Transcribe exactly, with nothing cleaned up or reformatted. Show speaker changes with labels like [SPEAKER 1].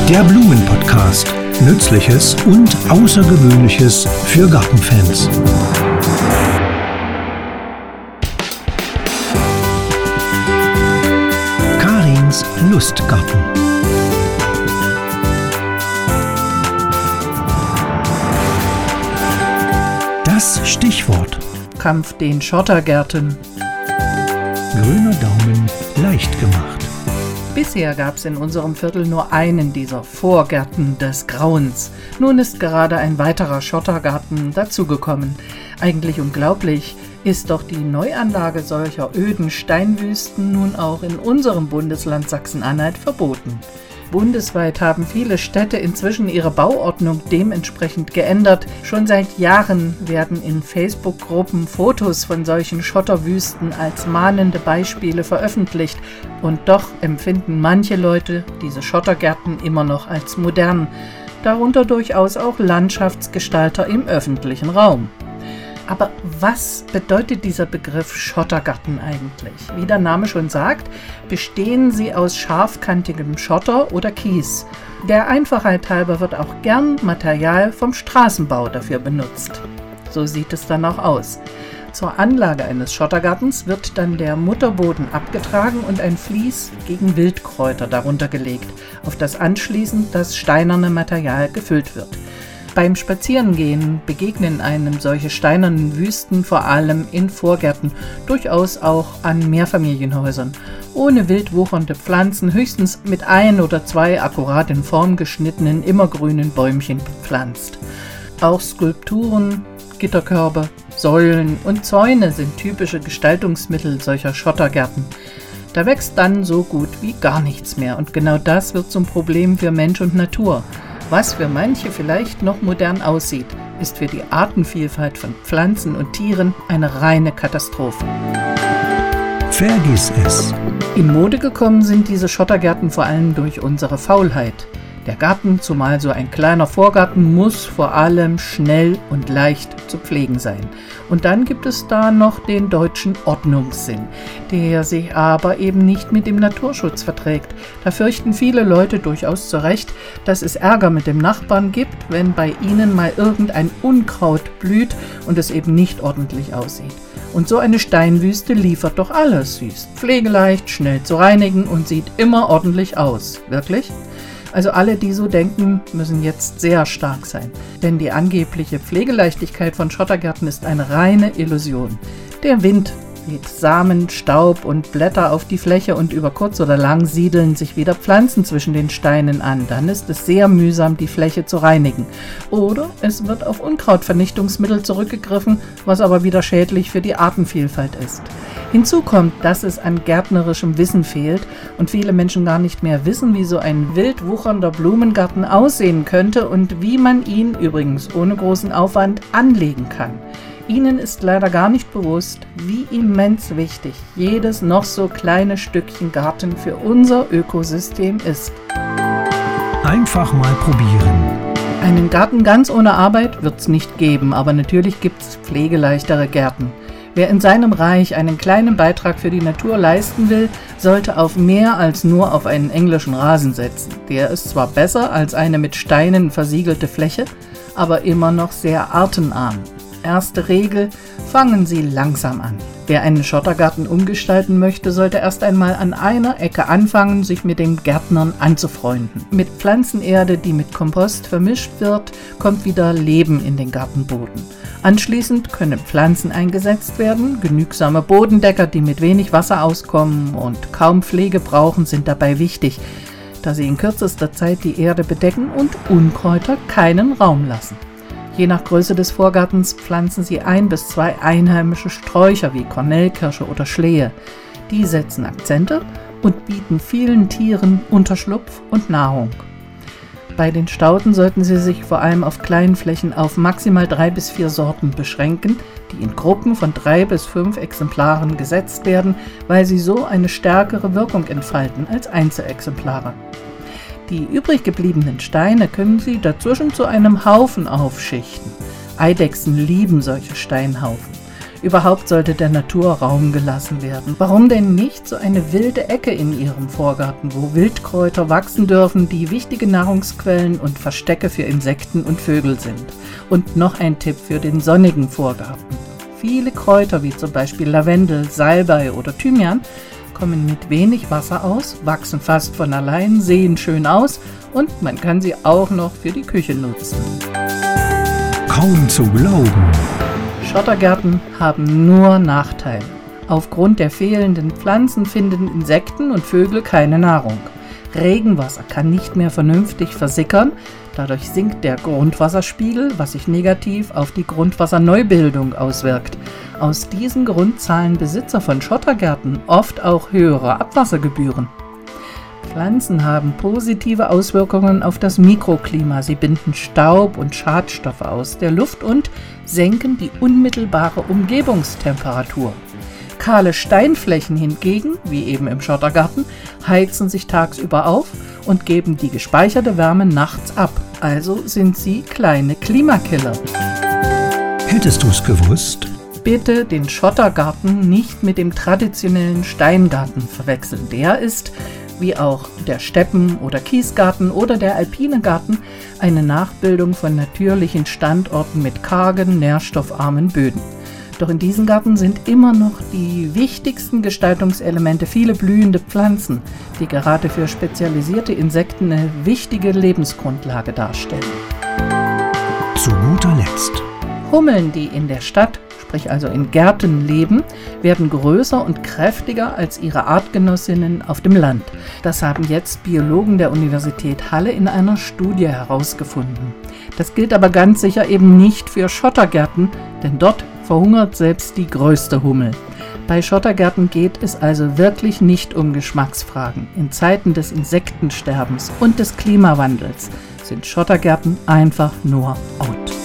[SPEAKER 1] Der Blumen-Podcast. Nützliches und Außergewöhnliches für Gartenfans. Karins Lustgarten. Das Stichwort.
[SPEAKER 2] Kampf den Schottergärten.
[SPEAKER 1] Grüner Daumen leicht gemacht.
[SPEAKER 2] Bisher gab es in unserem Viertel nur einen dieser Vorgärten des Grauens. Nun ist gerade ein weiterer Schottergarten dazugekommen. Eigentlich unglaublich ist doch die Neuanlage solcher öden Steinwüsten nun auch in unserem Bundesland Sachsen-Anhalt verboten. Bundesweit haben viele Städte inzwischen ihre Bauordnung dementsprechend geändert. Schon seit Jahren werden in Facebook-Gruppen Fotos von solchen Schotterwüsten als mahnende Beispiele veröffentlicht. Und doch empfinden manche Leute diese Schottergärten immer noch als modern. Darunter durchaus auch Landschaftsgestalter im öffentlichen Raum. Aber was bedeutet dieser Begriff Schottergarten eigentlich? Wie der Name schon sagt, bestehen sie aus scharfkantigem Schotter oder Kies. Der Einfachheit halber wird auch gern Material vom Straßenbau dafür benutzt. So sieht es dann auch aus. Zur Anlage eines Schottergartens wird dann der Mutterboden abgetragen und ein Vlies gegen Wildkräuter darunter gelegt, auf das anschließend das steinerne Material gefüllt wird. Beim Spazierengehen begegnen einem solche steinernen Wüsten vor allem in Vorgärten, durchaus auch an Mehrfamilienhäusern. Ohne wild wuchernde Pflanzen, höchstens mit ein oder zwei akkurat in Form geschnittenen immergrünen Bäumchen bepflanzt. Auch Skulpturen, Gitterkörbe, Säulen und Zäune sind typische Gestaltungsmittel solcher Schottergärten. Da wächst dann so gut wie gar nichts mehr und genau das wird zum Problem für Mensch und Natur. Was für manche vielleicht noch modern aussieht, ist für die Artenvielfalt von Pflanzen und Tieren eine reine Katastrophe.
[SPEAKER 1] Vergiss es.
[SPEAKER 2] In Mode gekommen sind diese Schottergärten vor allem durch unsere Faulheit. Der Garten, zumal so ein kleiner Vorgarten, muss vor allem schnell und leicht zu pflegen sein. Und dann gibt es da noch den deutschen Ordnungssinn, der sich aber eben nicht mit dem Naturschutz verträgt. Da fürchten viele Leute durchaus zu Recht, dass es Ärger mit dem Nachbarn gibt, wenn bei ihnen mal irgendein Unkraut blüht und es eben nicht ordentlich aussieht. Und so eine Steinwüste liefert doch alles. Sie ist pflegeleicht, schnell zu reinigen und sieht immer ordentlich aus. Wirklich? Also alle, die so denken, müssen jetzt sehr stark sein. Denn die angebliche Pflegeleichtigkeit von Schottergärten ist eine reine Illusion. Der Wind weht Samen, Staub und Blätter auf die Fläche und über kurz oder lang siedeln sich wieder Pflanzen zwischen den Steinen an. Dann ist es sehr mühsam, die Fläche zu reinigen. Oder es wird auf Unkrautvernichtungsmittel zurückgegriffen, was aber wieder schädlich für die Artenvielfalt ist. Hinzu kommt, dass es an gärtnerischem Wissen fehlt und viele Menschen gar nicht mehr wissen, wie so ein wild wuchernder Blumengarten aussehen könnte und wie man ihn, übrigens ohne großen Aufwand, anlegen kann. Ihnen ist leider gar nicht bewusst, wie immens wichtig jedes noch so kleine Stückchen Garten für unser Ökosystem ist.
[SPEAKER 1] Einfach mal probieren.
[SPEAKER 2] Einen Garten ganz ohne Arbeit wird es nicht geben, aber natürlich gibt es pflegeleichtere Gärten. Wer in seinem Reich einen kleinen Beitrag für die Natur leisten will, sollte auf mehr als nur auf einen englischen Rasen setzen. Der ist zwar besser als eine mit Steinen versiegelte Fläche, aber immer noch sehr artenarm. Erste Regel: fangen Sie langsam an. Wer einen Schottergarten umgestalten möchte, sollte erst einmal an einer Ecke anfangen, sich mit dem Gärtnern anzufreunden. Mit Pflanzenerde, die mit Kompost vermischt wird, kommt wieder Leben in den Gartenboden. Anschließend können Pflanzen eingesetzt werden. Genügsame Bodendecker, die mit wenig Wasser auskommen und kaum Pflege brauchen, sind dabei wichtig, da sie in kürzester Zeit die Erde bedecken und Unkräuter keinen Raum lassen. Je nach Größe des Vorgartens pflanzen Sie ein bis zwei einheimische Sträucher wie Kornelkirsche oder Schlehe. Die setzen Akzente und bieten vielen Tieren Unterschlupf und Nahrung. Bei den Stauden sollten Sie sich vor allem auf kleinen Flächen auf maximal drei bis vier Sorten beschränken, die in Gruppen von drei bis fünf Exemplaren gesetzt werden, weil sie so eine stärkere Wirkung entfalten als Einzelexemplare. Die übrig gebliebenen Steine können Sie dazwischen zu einem Haufen aufschichten. Eidechsen lieben solche Steinhaufen. Überhaupt sollte der Natur Raum gelassen werden. Warum denn nicht so eine wilde Ecke in Ihrem Vorgarten, wo Wildkräuter wachsen dürfen, die wichtige Nahrungsquellen und Verstecke für Insekten und Vögel sind? Und noch ein Tipp für den sonnigen Vorgarten. Viele Kräuter, wie zum Beispiel Lavendel, Salbei oder Thymian, kommen mit wenig Wasser aus, wachsen fast von allein, sehen schön aus und man kann sie auch noch für die Küche nutzen.
[SPEAKER 1] Kaum zu glauben.
[SPEAKER 2] Schottergärten haben nur Nachteile. Aufgrund der fehlenden Pflanzen finden Insekten und Vögel keine Nahrung. Regenwasser kann nicht mehr vernünftig versickern, dadurch sinkt der Grundwasserspiegel, was sich negativ auf die Grundwasserneubildung auswirkt. Aus diesem Grund zahlen Besitzer von Schottergärten oft auch höhere Abwassergebühren. Pflanzen haben positive Auswirkungen auf das Mikroklima. Sie binden Staub und Schadstoffe aus der Luft und senken die unmittelbare Umgebungstemperatur. Kahle Steinflächen hingegen, wie eben im Schottergarten, heizen sich tagsüber auf und geben die gespeicherte Wärme nachts ab. Also sind sie kleine Klimakiller.
[SPEAKER 1] Hättest du's gewusst?
[SPEAKER 2] Bitte den Schottergarten nicht mit dem traditionellen Steingarten verwechseln. Der ist, wie auch der Steppen- oder Kiesgarten oder der alpine Garten, eine Nachbildung von natürlichen Standorten mit kargen, nährstoffarmen Böden. Doch in diesem Garten sind immer noch die wichtigsten Gestaltungselemente viele blühende Pflanzen, die gerade für spezialisierte Insekten eine wichtige Lebensgrundlage darstellen.
[SPEAKER 1] Zu guter Letzt.
[SPEAKER 2] Hummeln, die in der Stadt, sprich also in Gärten leben, werden größer und kräftiger als ihre Artgenossinnen auf dem Land. Das haben jetzt Biologen der Universität Halle in einer Studie herausgefunden. Das gilt aber ganz sicher eben nicht für Schottergärten, denn dort verhungert selbst die größte Hummel. Bei Schottergärten geht es also wirklich nicht um Geschmacksfragen. In Zeiten des Insektensterbens und des Klimawandels sind Schottergärten einfach nur out.